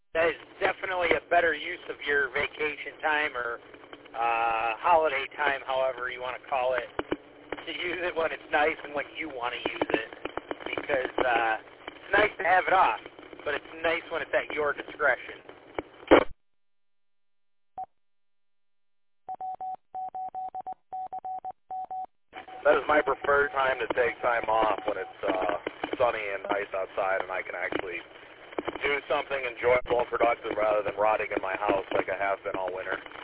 That is definitely a better use of your vacation time or holiday time, however you want to call it, to use it when it's nice and when you want to use it. Because it's nice to have it off, but it's nice when it's at your discretion. That is my preferred time to take time off, when it's sunny and nice outside and I can actually do something enjoyable and productive rather than rotting in my house like I have been all winter.